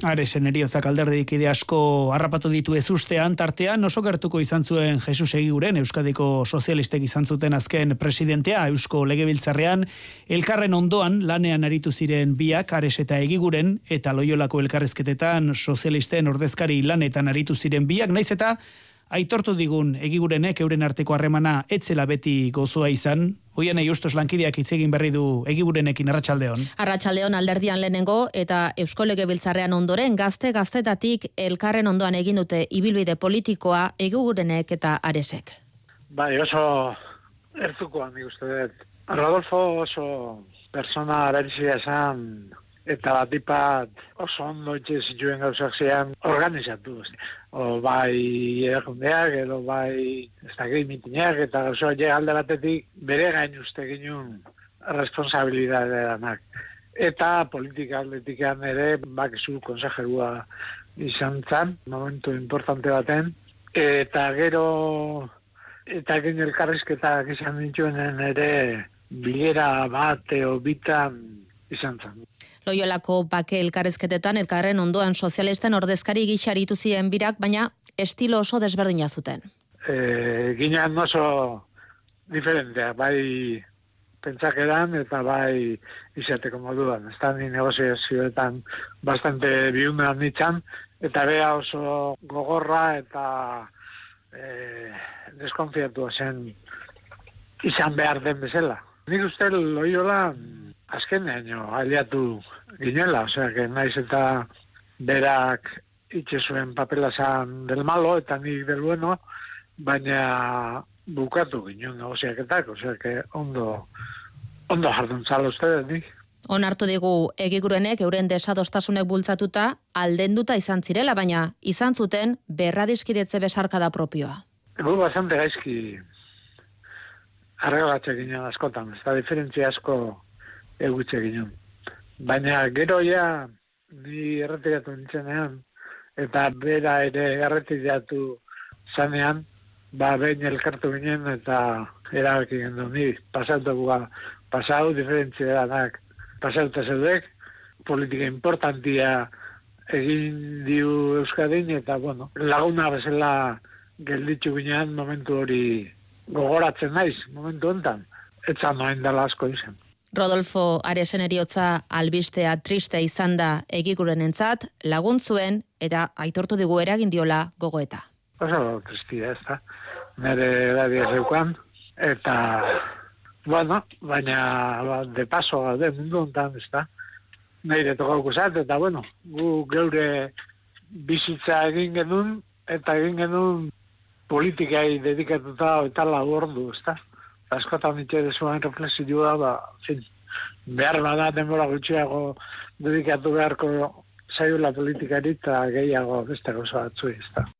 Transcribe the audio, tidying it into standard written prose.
Aresen Heriotzak alderdikide asko harrapatu ditu ezustean, tartean oso gertuko izan zuen Jesus Egiguren, Euskadiko sozialistek izan zuten azken presidentea, Eusko Legebiltzarrean, elkarren ondoan lanean aritu ziren biak, Ares eta Egiguren, eta Loiolako elkarrezketetan sozialisten ordezkari lanetan aritu ziren biak, naiz eta aitortu digun Egigurenek euren arteko harremana etzela beti gozoa izan. Oianei Justos lankideak hitz egin berri du Egigurenekin. Arratsaldeon. Arratsaldeon, alderdian lehenengo eta Eusko Legebiltzarrean ondoren gaztetatik elkarren ondoan egin dute ibilbide politikoa Egigurenek eta Aresek. Bai, oso ertukoa nik uste dut. Rodolfo oso persona berezia esan eta batipat oso ondo itxe zituen gauzak zean organizatu. O bai erakundeak, edo bai ez dakit mitinak, eta gauzoa alde batetik bere gain uste ginen responsabilidadeanak. Eta politika aldetikan ere, bakizu konsejerua izan zen, momentu importante baten, eta gero, eta egin elkarrizketak izan dituenen ere, bilera bat eo bitan izan zen. Loiolako bake elkarrezketetan elkarren ondoan sozialisten ordezkari gisa aritu ziren birak, baina estilo oso desberdina zuten. Ginean oso diferentea, bai pentsakeran eta bai izateko moduan. Ez ni negoziazioetan bastante biuna nitzan, eta bea oso gogorra eta deskonfiatua zen izan behar den bezala. Nik uste Loiola azkenean aliatu ginela, osea, que naiz eta berak itxe zuen papela zan del malo, eta nik del bueno, baina bukatu ginen negoziaketak, osea, que ondo jardun zala uste nik. Onartu digu Egigurenek euren desadostasunek bultzatuta aldenduta izan zirela, baina izan zuten berradiskidetze besarkada propioa. Gu bastante gaizki arreglatxe ginen askotan, ez da diferentzia asko egutxe ginen. Baina gero ja, ni erretiratu nintzenean, eta bera ere erretiratu zanean, behin elkartu ginen eta erabaki gendu ni, pasau diferentzia danak, pasau eta zeudek, politika importantia egin diu Euskadin, eta bueno, laguna bezala gelditzu ginen momentu hori gogoratzen naiz, momentu honetan, etzan noain dela asko izan. Rodolfo Aresen Heriotza albistea triste izan da Egigurenentzat, laguntzuen eta aitortu digu eragin diola gogoeta. Oso tristia ez da, nire edadia zeukan, eta, bueno, baina de paso gaude mundu honetan ez da, nire tokauko zat, eta bueno, gu geure bizitza egin genuen, eta egin genuen politikai dedikatuta eta ordu ez da. Askotan itxe dezuan reflexioa, behar bada denbora gutxiago dedikatu beharko zaiola politikari eta gehiago beste gauza batzui, ez da.